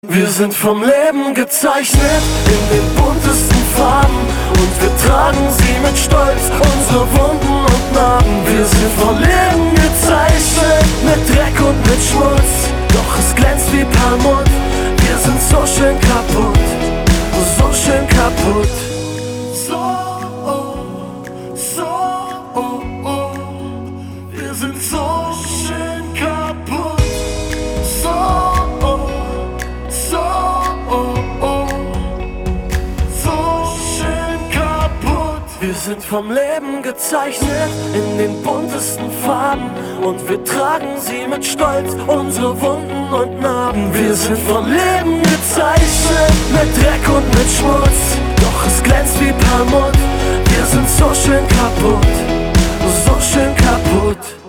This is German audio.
Wir sind vom Leben gezeichnet in den buntesten Farben und wir tragen sie mit Stolz, unsere Wunden und Narben. Wir sind vom Leben gezeichnet mit Dreck und mit Schmutz, doch es glänzt wie Perlmutt. Wir sind so schön kaputt, so schön kaputt. Wir sind so schön kaputt. Wir sind vom Leben gezeichnet in den buntesten Farben und wir tragen sie mit Stolz, unsere Wunden und Narben. Wir sind vom Leben gezeichnet mit Dreck und mit Schmutz, doch es glänzt wie Perlmutt. Wir sind so schön kaputt, so schön kaputt.